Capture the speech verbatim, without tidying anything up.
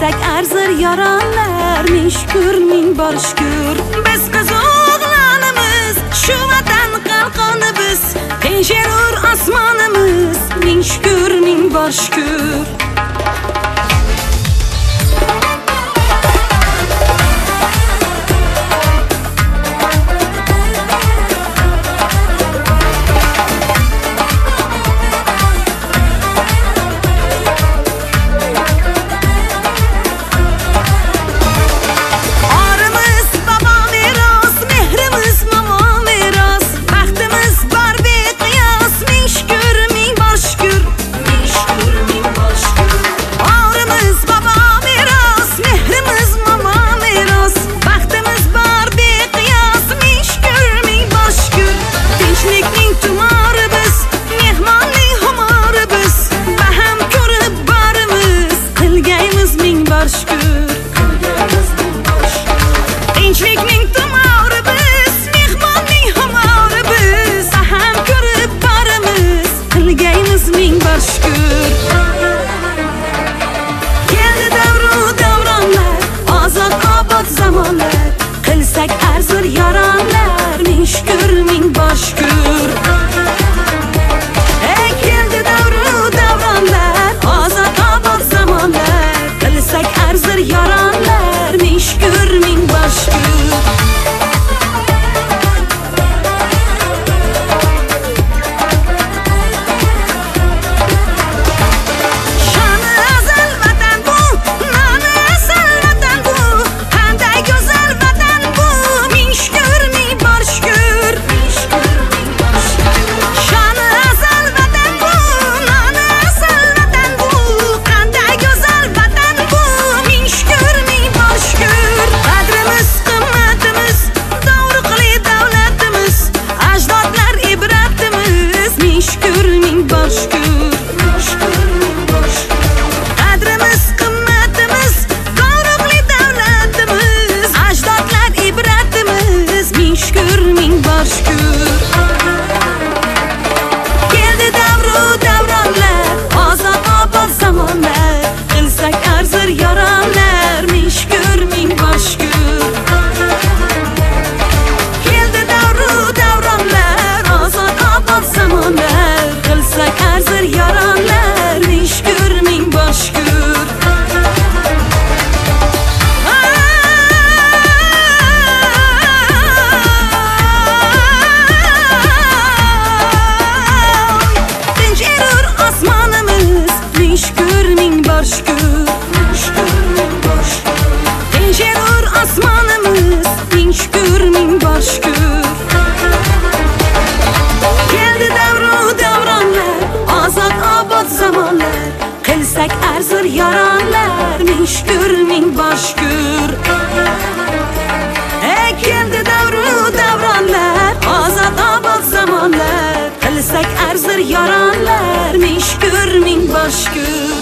qilsak arzir yaronlar, ming shukr ming bor shukr. Biz qiz o'g'lonimiz, shu vatan qalqoni biz, tinchirur osmonimiz, ming shukr ming bor shukr. Qilsak arzir yaronlar, ming shukr ming bor shukr. Ey keldi davru davronlar, ozod obod zamonlar. Qilsak arzir yaronlar, ming shukr ming bor shukr. Tinchirur osmonimiz, ming shukr ming bor shukr. Keldi davru davronlar, ozod obod zamonlar. Qilsak arzir yaronlar, ming shukr ming bor shukr. Ey keldi davru davronlar, ozod obod zamonlar. Qilsak arzir yaronlar, ming shukr ming bor shukr.